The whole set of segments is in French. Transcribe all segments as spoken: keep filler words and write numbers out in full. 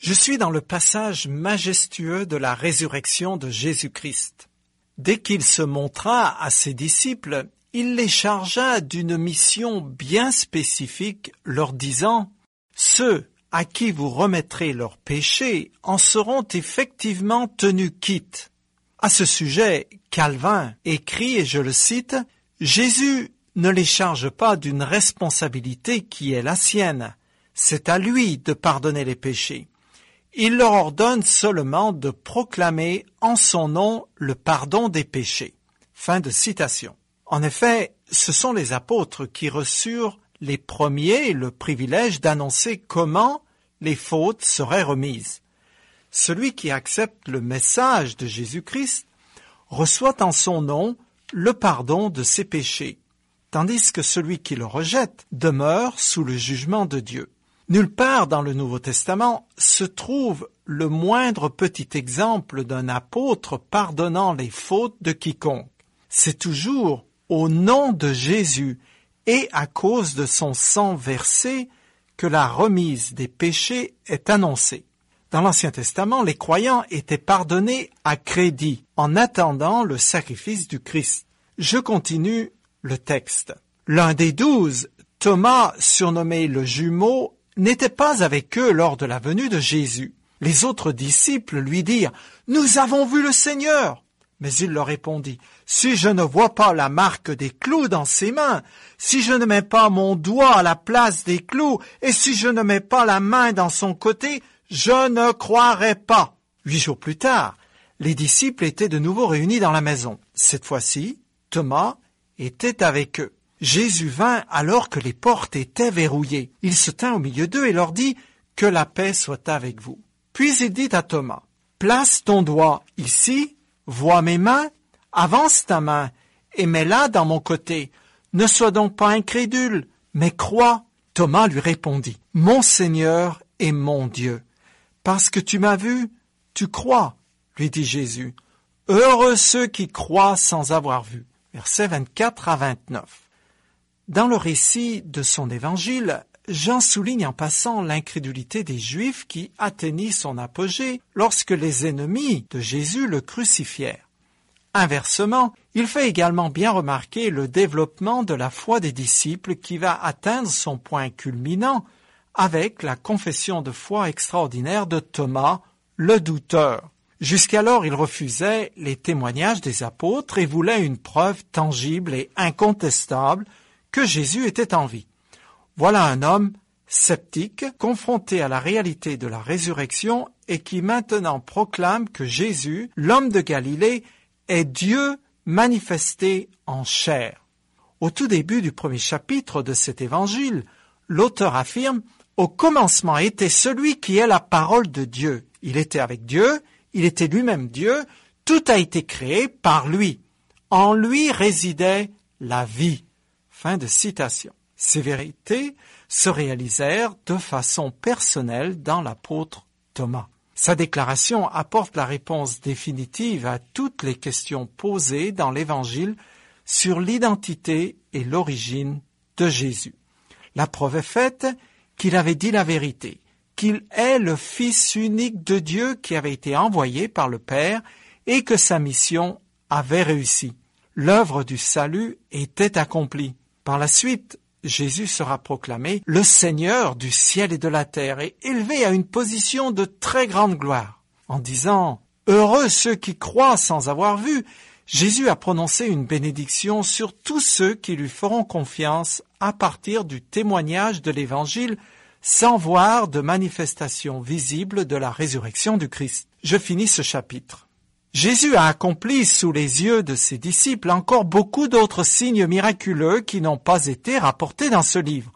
Je suis dans le passage majestueux de la résurrection de Jésus-Christ. Dès qu'il se montra à ses disciples, il les chargea d'une mission bien spécifique, leur disant « Ceux à qui vous remettrez leurs péchés en seront effectivement tenus quittes. » À ce sujet, Calvin écrit, et je le cite, « Jésus ne les charge pas d'une responsabilité qui est la sienne. C'est à lui de pardonner les péchés. Il leur ordonne seulement de proclamer en son nom le pardon des péchés. » Fin de citation. En effet, ce sont les apôtres qui reçurent les premiers le privilège d'annoncer comment les fautes seraient remises. Celui qui accepte le message de Jésus-Christ reçoit en son nom le pardon de ses péchés, tandis que celui qui le rejette demeure sous le jugement de Dieu. Nulle part dans le Nouveau Testament se trouve le moindre petit exemple d'un apôtre pardonnant les fautes de quiconque. C'est toujours au nom de Jésus et à cause de son sang versé que la remise des péchés est annoncée. Dans l'Ancien Testament, les croyants étaient pardonnés à crédit en attendant le sacrifice du Christ. Je continue le texte. L'un des douze, Thomas, surnommé le jumeau, n'était pas avec eux lors de la venue de Jésus. Les autres disciples lui dirent « Nous avons vu le Seigneur !» Mais il leur répondit « Si je ne vois pas la marque des clous dans ses mains, si je ne mets pas mon doigt à la place des clous, et si je ne mets pas la main dans son côté, je ne croirai pas. » Huit jours plus tard, les disciples étaient de nouveau réunis dans la maison. Cette fois-ci, Thomas était avec eux. Jésus vint alors que les portes étaient verrouillées. Il se tint au milieu d'eux et leur dit « Que la paix soit avec vous. » Puis il dit à Thomas « Place ton doigt ici, vois mes mains, avance ta main et mets-la dans mon côté. Ne sois donc pas incrédule, mais crois. » Thomas lui répondit « Mon Seigneur et mon Dieu. Parce que tu m'as vu, tu crois, lui dit Jésus. Heureux ceux qui croient sans avoir vu. » Versets vingt-quatre à vingt-neuf. Dans le récit de son évangile, Jean souligne en passant l'incrédulité des Juifs qui atteignit son apogée lorsque les ennemis de Jésus le crucifièrent. Inversement, il fait également bien remarquer le développement de la foi des disciples qui va atteindre son point culminant avec la confession de foi extraordinaire de Thomas, le douteur. Jusqu'alors, il refusait les témoignages des apôtres et voulait une preuve tangible et incontestable que Jésus était en vie. Voilà un homme sceptique, confronté à la réalité de la résurrection et qui maintenant proclame que Jésus, l'homme de Galilée, est Dieu manifesté en chair. Au tout début du premier chapitre de cet évangile, l'auteur affirme « Au commencement était celui qui est la parole de Dieu. Il était avec Dieu, il était lui-même Dieu, tout a été créé par lui. En lui résidait la vie. » Fin de citation. Ces vérités se réalisèrent de façon personnelle dans l'apôtre Thomas. Sa déclaration apporte la réponse définitive à toutes les questions posées dans l'Évangile sur l'identité et l'origine de Jésus. La preuve est faite qu'il avait dit la vérité, qu'il est le Fils unique de Dieu qui avait été envoyé par le Père et que sa mission avait réussi. L'œuvre du salut était accomplie. Par la suite, Jésus sera proclamé le Seigneur du ciel et de la terre et élevé à une position de très grande gloire. En disant « Heureux ceux qui croient sans avoir vu », Jésus a prononcé une bénédiction sur tous ceux qui lui feront confiance à partir du témoignage de l'Évangile sans voir de manifestation visible de la résurrection du Christ. Je finis ce chapitre. Jésus a accompli sous les yeux de ses disciples encore beaucoup d'autres signes miraculeux qui n'ont pas été rapportés dans ce livre.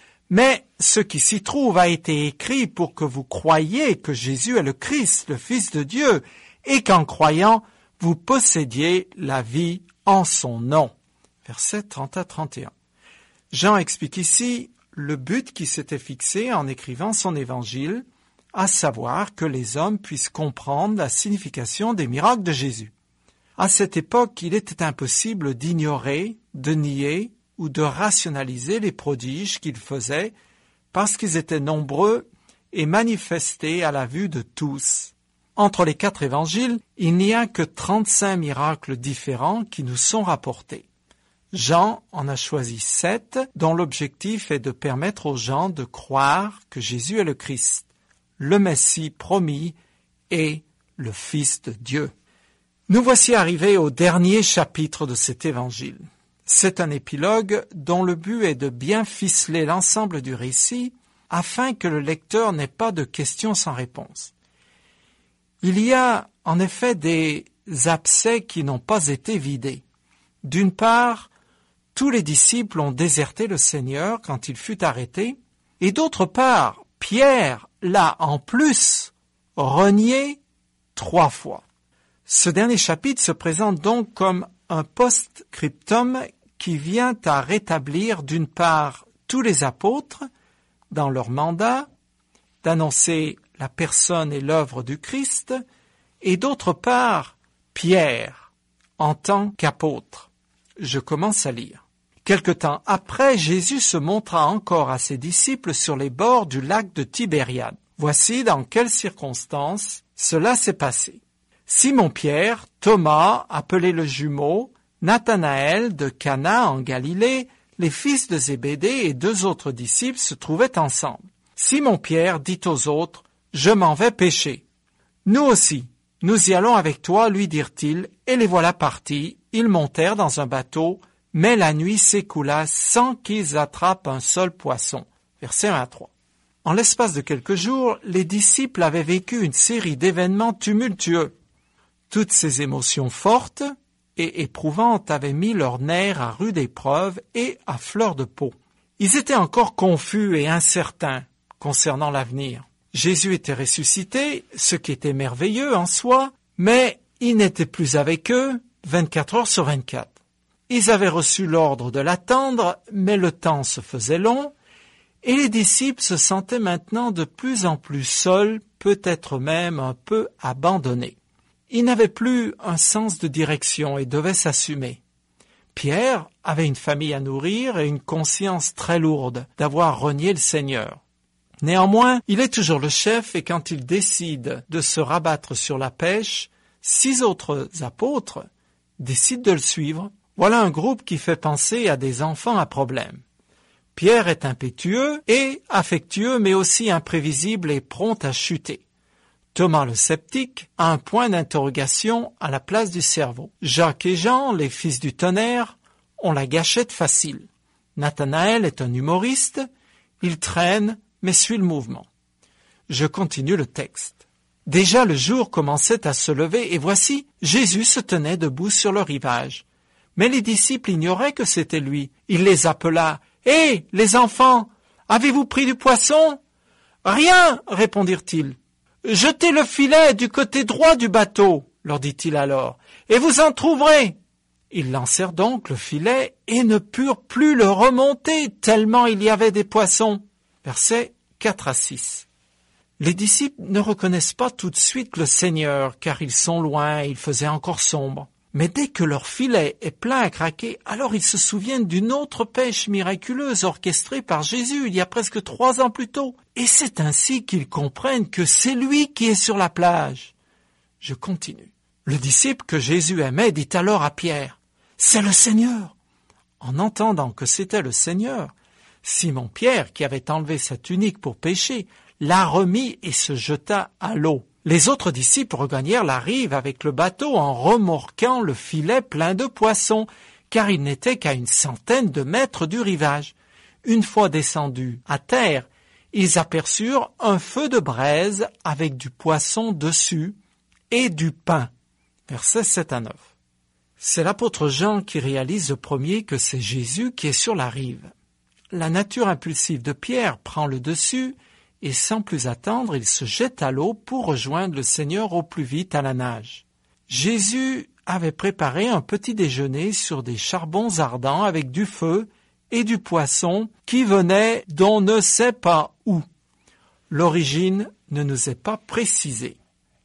Mais ce qui s'y trouve a été écrit pour que vous croyiez que Jésus est le Christ, le Fils de Dieu, et qu'en croyant, vous possédiez la vie en son nom. Versets trente à trente et un. Jean explique ici le but qui s'était fixé en écrivant son évangile, à savoir que les hommes puissent comprendre la signification des miracles de Jésus. À cette époque, il était impossible d'ignorer, de nier ou de rationaliser les prodiges qu'il faisait parce qu'ils étaient nombreux et manifesté à la vue de tous. Entre les quatre évangiles, il n'y a que trente-cinq miracles différents qui nous sont rapportés. Jean en a choisi sept, dont l'objectif est de permettre aux gens de croire que Jésus est le Christ, le Messie promis et le Fils de Dieu. Nous voici arrivés au dernier chapitre de cet évangile. C'est un épilogue dont le but est de bien ficeler l'ensemble du récit afin que le lecteur n'ait pas de questions sans réponse. Il y a en effet des abcès qui n'ont pas été vidés. D'une part, tous les disciples ont déserté le Seigneur quand il fut arrêté, et d'autre part, Pierre l'a en plus renié trois fois. Ce dernier chapitre se présente donc comme un post-scriptum qui vient à rétablir d'une part tous les apôtres dans leur mandat d'annoncer la personne et l'œuvre du Christ, et d'autre part Pierre en tant qu'apôtre. Je commence à lire. Quelque temps après, Jésus se montra encore à ses disciples sur les bords du lac de Tibériade. Voici dans quelles circonstances cela s'est passé. Simon-Pierre, Thomas, appelé le jumeau, Nathanaël de Cana en Galilée, les fils de Zébédée et deux autres disciples se trouvaient ensemble. Simon-Pierre dit aux autres, « Je m'en vais pêcher. »« Nous aussi, nous y allons avec toi, lui dirent-ils, et les voilà partis. Ils montèrent dans un bateau, mais la nuit s'écoula sans qu'ils attrapent un seul poisson. » Versets un à trois. En l'espace de quelques jours, les disciples avaient vécu une série d'événements tumultueux. Toutes ces émotions fortes et éprouvantes avaient mis leurs nerfs à rude épreuve et à fleur de peau. Ils étaient encore confus et incertains concernant l'avenir. Jésus était ressuscité, ce qui était merveilleux en soi, mais il n'était plus avec eux vingt-quatre heures sur vingt-quatre. Ils avaient reçu l'ordre de l'attendre, mais le temps se faisait long, et les disciples se sentaient maintenant de plus en plus seuls, peut-être même un peu abandonnés. Ils n'avaient plus un sens de direction et devaient s'assumer. Pierre avait une famille à nourrir et une conscience très lourde d'avoir renié le Seigneur. Néanmoins, il est toujours le chef et quand il décide de se rabattre sur la pêche, six autres apôtres décident de le suivre. Voilà un groupe qui fait penser à des enfants à problème. Pierre est impétueux et affectueux, mais aussi imprévisible et prompt à chuter. Thomas le sceptique a un point d'interrogation à la place du cerveau. Jacques et Jean, les fils du tonnerre, ont la gâchette facile. Nathanaël est un humoriste, il traîne, mais suit le mouvement. Je continue le texte. Déjà le jour commençait à se lever et voici, Jésus se tenait debout sur le rivage. Mais les disciples ignoraient que c'était lui. Il les appela. « Hé, les enfants, avez-vous pris du poisson ?»« Rien, répondirent-ils. »« Jetez le filet du côté droit du bateau, leur dit-il alors, et vous en trouverez. » Ils lancèrent donc le filet et ne purent plus le remonter, tellement il y avait des poissons. Versets quatre à six. Les disciples ne reconnaissent pas tout de suite le Seigneur, car ils sont loin et il faisait encore sombre. Mais dès que leur filet est plein à craquer, alors ils se souviennent d'une autre pêche miraculeuse orchestrée par Jésus il y a presque trois ans plus tôt. Et c'est ainsi qu'ils comprennent que c'est lui qui est sur la plage. Je continue. Le disciple que Jésus aimait dit alors à Pierre, « C'est le Seigneur !» En entendant que c'était le Seigneur, Simon-Pierre, qui avait enlevé sa tunique pour pêcher, l'a remis et se jeta à l'eau. Les autres disciples regagnèrent la rive avec le bateau en remorquant le filet plein de poissons, car ils n'étaient qu'à une centaine de mètres du rivage. Une fois descendus à terre, ils aperçurent un feu de braise avec du poisson dessus et du pain. Versets sept à neuf. C'est l'apôtre Jean qui réalise le premier que c'est Jésus qui est sur la rive. La nature impulsive de Pierre prend le dessus et sans plus attendre, il se jette à l'eau pour rejoindre le Seigneur au plus vite à la nage. Jésus avait préparé un petit déjeuner sur des charbons ardents avec du feu et du poisson qui venait d'on ne sait pas où. L'origine ne nous est pas précisée.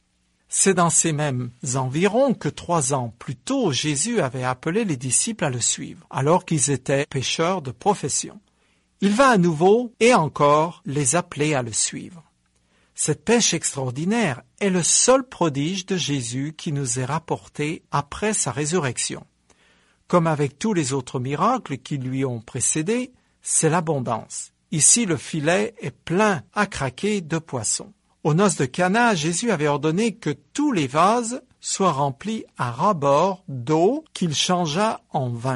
C'est dans ces mêmes environs que trois ans plus tôt, Jésus avait appelé les disciples à le suivre, alors qu'ils étaient pêcheurs de profession. Il va à nouveau et encore les appeler à le suivre. Cette pêche extraordinaire est le seul prodige de Jésus qui nous est rapporté après sa résurrection. Comme avec tous les autres miracles qui lui ont précédé, c'est l'abondance. Ici, le filet est plein à craquer de poissons. Aux noces de Cana, Jésus avait ordonné que tous les vases soient remplis à ras-bord d'eau qu'il changea en vin.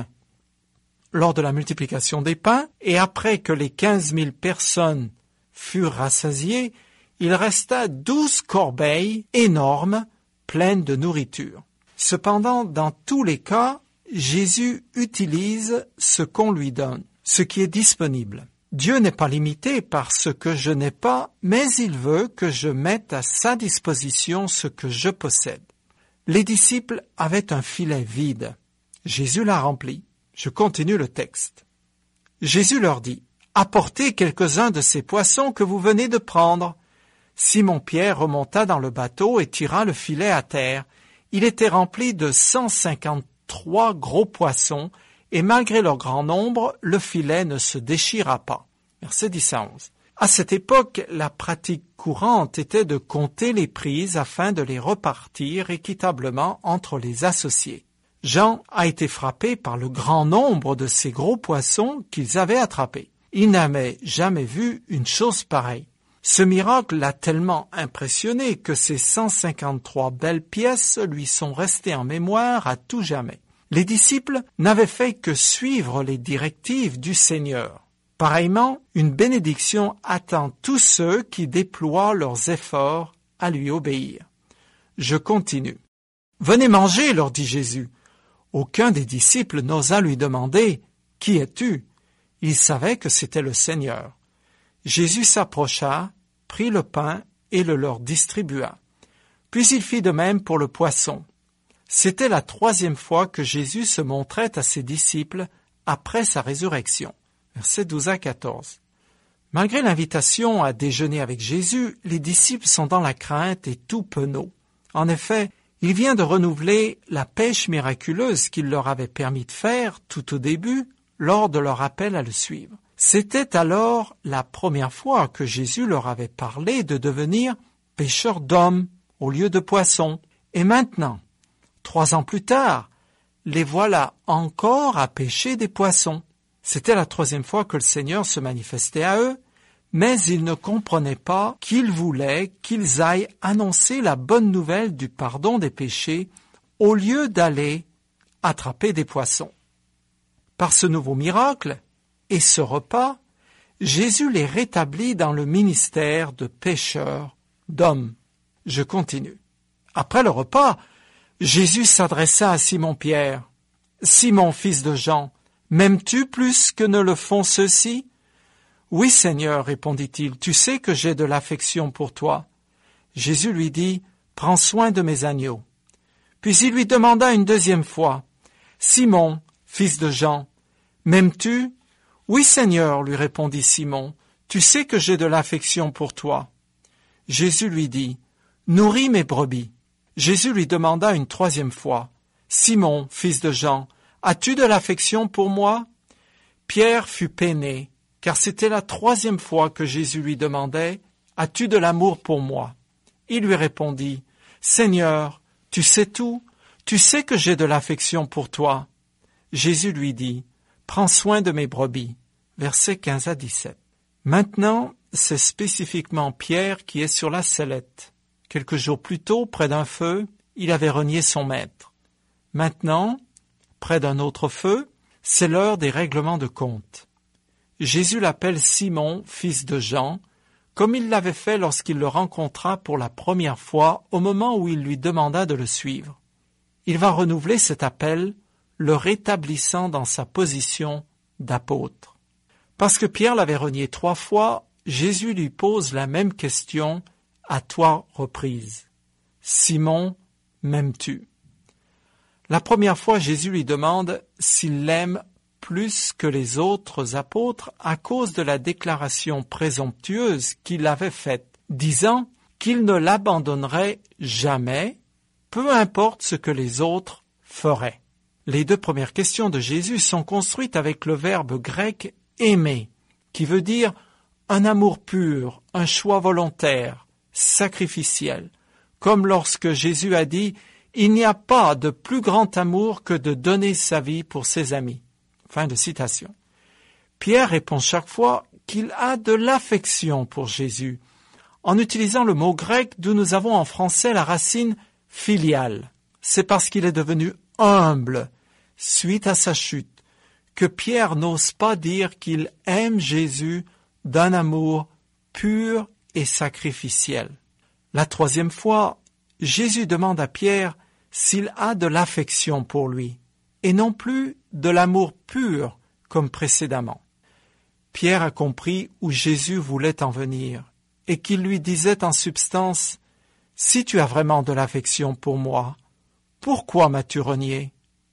Lors de la multiplication des pains, et après que les quinze mille personnes furent rassasiées, il resta douze corbeilles énormes, pleines de nourriture. Cependant, dans tous les cas, Jésus utilise ce qu'on lui donne, ce qui est disponible. Dieu n'est pas limité par ce que je n'ai pas, mais il veut que je mette à sa disposition ce que je possède. Les disciples avaient un filet vide. Jésus l'a rempli. Je continue le texte. Jésus leur dit, « Apportez quelques-uns de ces poissons que vous venez de prendre. » Simon-Pierre remonta dans le bateau et tira le filet à terre. Il était rempli de cent cinquante-trois gros poissons, et malgré leur grand nombre, le filet ne se déchira pas. Versets dix à onze. À cette époque, la pratique courante était de compter les prises afin de les repartir équitablement entre les associés. Jean a été frappé par le grand nombre de ces gros poissons qu'ils avaient attrapés. Il n'avait jamais vu une chose pareille. Ce miracle l'a tellement impressionné que ces cent cinquante-trois belles pièces lui sont restées en mémoire à tout jamais. Les disciples n'avaient fait que suivre les directives du Seigneur. Pareillement, une bénédiction attend tous ceux qui déploient leurs efforts à lui obéir. Je continue. « Venez manger, leur dit Jésus. » Aucun des disciples n'osa lui demander « Qui es-tu » Il savait que c'était le Seigneur. Jésus s'approcha, prit le pain et le leur distribua. Puis il fit de même pour le poisson. C'était la troisième fois que Jésus se montrait à ses disciples après sa résurrection. Versets douze à quatorze. Malgré l'invitation à déjeuner avec Jésus, les disciples sont dans la crainte et tout penaud. En effet, il vient de renouveler la pêche miraculeuse qu'il leur avait permis de faire tout au début lors de leur appel à le suivre. C'était alors la première fois que Jésus leur avait parlé de devenir pêcheurs d'hommes au lieu de poissons. Et maintenant, trois ans plus tard, les voilà encore à pêcher des poissons. C'était la troisième fois que le Seigneur se manifestait à eux, mais ils ne comprenaient pas qu'il voulait qu'ils aillent annoncer la bonne nouvelle du pardon des péchés au lieu d'aller attraper des poissons. Par ce nouveau miracle et ce repas, Jésus les rétablit dans le ministère de pêcheurs d'hommes. Je continue. Après le repas, Jésus s'adressa à Simon-Pierre. « Simon, fils de Jean, m'aimes-tu plus que ne le font ceux-ci » ? « Oui, Seigneur, répondit-il, tu sais que j'ai de l'affection pour toi. » Jésus lui dit, « Prends soin de mes agneaux. » Puis il lui demanda une deuxième fois, « Simon, fils de Jean, m'aimes-tu » ? « Oui, Seigneur, lui répondit Simon, tu sais que j'ai de l'affection pour toi. » Jésus lui dit, « Nourris mes brebis. » Jésus lui demanda une troisième fois, « Simon, fils de Jean, as-tu de l'affection pour moi ?» Pierre fut peiné, car c'était la troisième fois que Jésus lui demandait, « As-tu de l'amour pour moi ?» Il lui répondit, « Seigneur, tu sais tout, tu sais que j'ai de l'affection pour toi. » Jésus lui dit, « Prends soin de mes brebis. » Versets quinze à dix-sept. Maintenant, c'est spécifiquement Pierre qui est sur la sellette. Quelques jours plus tôt, près d'un feu, il avait renié son maître. Maintenant, près d'un autre feu, c'est l'heure des règlements de compte. Jésus l'appelle Simon, fils de Jean, comme il l'avait fait lorsqu'il le rencontra pour la première fois au moment où il lui demanda de le suivre. Il va renouveler cet appel, le rétablissant dans sa position d'apôtre. Parce que Pierre l'avait renié trois fois, Jésus lui pose la même question à trois reprises. « Simon, m'aimes-tu » La première fois, Jésus lui demande s'il l'aime plus que les autres apôtres à cause de la déclaration présomptueuse qu'il avait faite, disant qu'il ne l'abandonnerait jamais, peu importe ce que les autres feraient. Les deux premières questions de Jésus sont construites avec le verbe grec « aimer », qui veut dire un amour pur, un choix volontaire, sacrificiel, comme lorsque Jésus a dit « Il n'y a pas de plus grand amour que de donner sa vie pour ses amis ». Fin de citation. Pierre répond chaque fois qu'il a de l'affection pour Jésus, en utilisant le mot grec d'où nous avons en français la racine « filiale ». C'est parce qu'il est devenu humble suite à sa chute que Pierre n'ose pas dire qu'il aime Jésus d'un amour pur et sacrificiel. La troisième fois, Jésus demande à Pierre s'il a de l'affection pour lui, et non plus de l'amour pur comme précédemment. Pierre a compris où Jésus voulait en venir, et qu'il lui disait en substance « Si tu as vraiment de l'affection pour moi, pourquoi m'as-tu renié ?»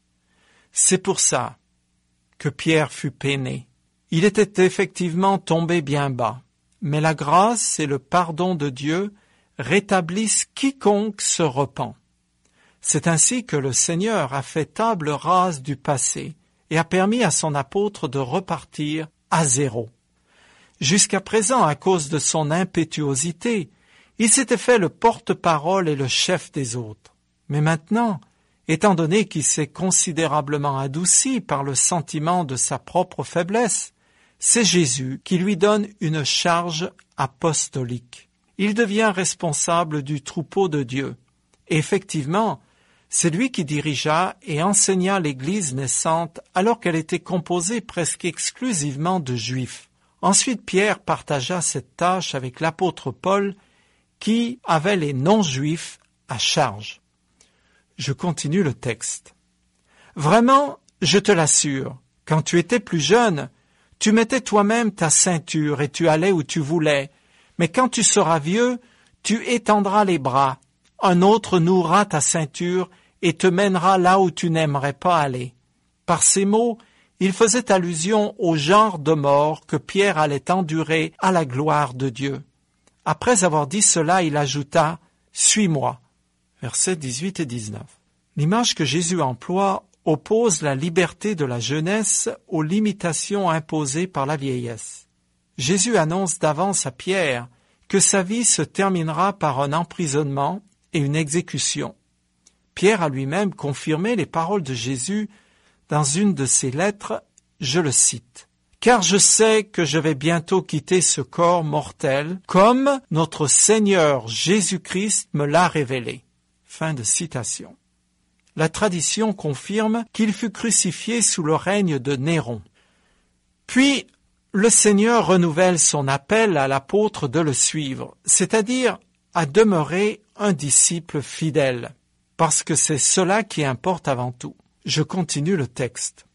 C'est pour ça que Pierre fut peiné. Il était effectivement tombé bien bas, mais la grâce et le pardon de Dieu rétablissent quiconque se repent. C'est ainsi que le Seigneur a fait table rase du passé et a permis à son apôtre de repartir à zéro. Jusqu'à présent, à cause de son impétuosité, il s'était fait le porte-parole et le chef des autres. Mais maintenant, étant donné qu'il s'est considérablement adouci par le sentiment de sa propre faiblesse, c'est Jésus qui lui donne une charge apostolique. Il devient responsable du troupeau de Dieu. Et effectivement, c'est lui qui dirigea et enseigna l'Église naissante alors qu'elle était composée presque exclusivement de Juifs. Ensuite, Pierre partagea cette tâche avec l'apôtre Paul qui avait les non-juifs à charge. Je continue le texte. Vraiment, je te l'assure, quand tu étais plus jeune, tu mettais toi-même ta ceinture et tu allais où tu voulais, mais quand tu seras vieux, tu étendras les bras, un autre nouera ta ceinture et te mènera là où tu n'aimerais pas aller. Par ces mots, il faisait allusion au genre de mort que Pierre allait endurer à la gloire de Dieu. Après avoir dit cela, il ajouta « Suis-moi ». Versets dix-huit et dix-neuf. L'image que Jésus emploie oppose la liberté de la jeunesse aux limitations imposées par la vieillesse. Jésus annonce d'avance à Pierre que sa vie se terminera par un emprisonnement et une exécution. Pierre a lui-même confirmé les paroles de Jésus dans une de ses lettres, je le cite. « Car je sais que je vais bientôt quitter ce corps mortel, comme notre Seigneur Jésus-Christ me l'a révélé. » Fin de citation. La tradition confirme qu'il fut crucifié sous le règne de Néron. Puis, le Seigneur renouvelle son appel à l'apôtre de le suivre, c'est-à-dire à demeurer un disciple fidèle, parce que c'est cela qui importe avant tout. Je continue le texte.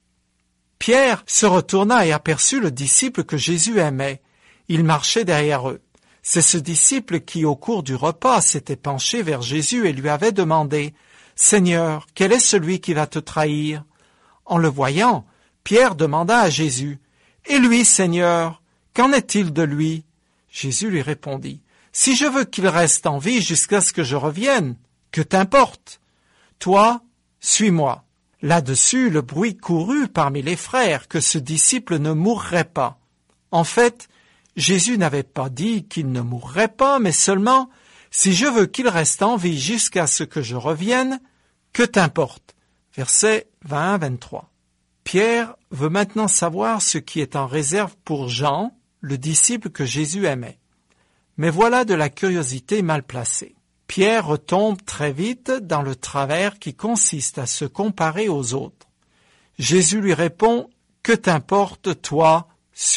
Pierre se retourna et aperçut le disciple que Jésus aimait. Il marchait derrière eux. C'est ce disciple qui, au cours du repas, s'était penché vers Jésus et lui avait demandé « Seigneur, quel est celui qui va te trahir ?» En le voyant, Pierre demanda à Jésus « Et lui, Seigneur, qu'en est-il de lui ?» Jésus lui répondit « Si je veux qu'il reste en vie jusqu'à ce que je revienne, que t'importe? Toi, suis-moi. » Là-dessus, le bruit courut parmi les frères que ce disciple ne mourrait pas. En fait, Jésus n'avait pas dit qu'il ne mourrait pas, mais seulement « Si je veux qu'il reste en vie jusqu'à ce que je revienne, que t'importe ?» Versets vingt à vingt-trois. Pierre veut maintenant savoir ce qui est en réserve pour Jean, le disciple que Jésus aimait. Mais voilà de la curiosité mal placée. Pierre retombe très vite dans le travers qui consiste à se comparer aux autres. Jésus lui répond « Que t'importe, toi, suis-moi ».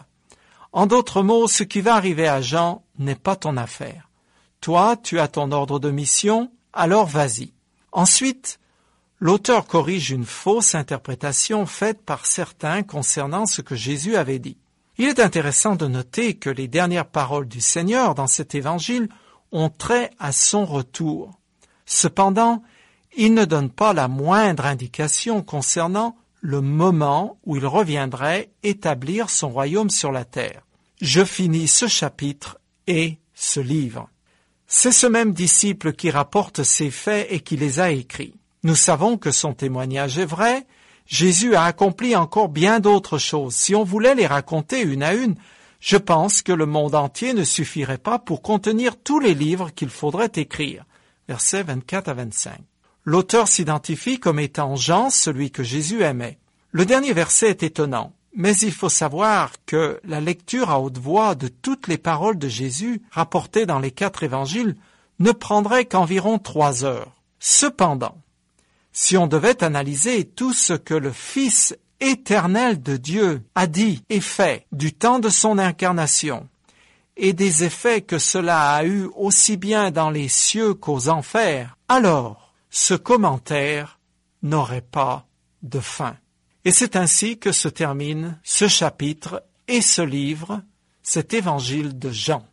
En d'autres mots, ce qui va arriver à Jean n'est pas ton affaire. Toi, tu as ton ordre de mission, alors vas-y. Ensuite, l'auteur corrige une fausse interprétation faite par certains concernant ce que Jésus avait dit. Il est intéressant de noter que les dernières paroles du Seigneur dans cet évangile ont trait à son retour. Cependant, il ne donne pas la moindre indication concernant le moment où il reviendrait établir son royaume sur la terre. Je finis ce chapitre et ce livre. C'est ce même disciple qui rapporte ces faits et qui les a écrits. Nous savons que son témoignage est vrai. Jésus a accompli encore bien d'autres choses. Si on voulait les raconter une à une, Je pense que le monde entier ne suffirait pas pour contenir tous les livres qu'il faudrait écrire. Versets vingt-quatre à vingt-cinq. L'auteur s'identifie comme étant Jean, celui que Jésus aimait. Le dernier verset est étonnant, mais il faut savoir que la lecture à haute voix de toutes les paroles de Jésus rapportées dans les quatre évangiles ne prendrait qu'environ trois heures. Cependant, si on devait analyser tout ce que le Fils éternel de Dieu a dit et fait du temps de son incarnation et des effets que cela a eu aussi bien dans les cieux qu'aux enfers, alors ce commentaire n'aurait pas de fin. Et c'est ainsi que se termine ce chapitre et ce livre, cet évangile de Jean.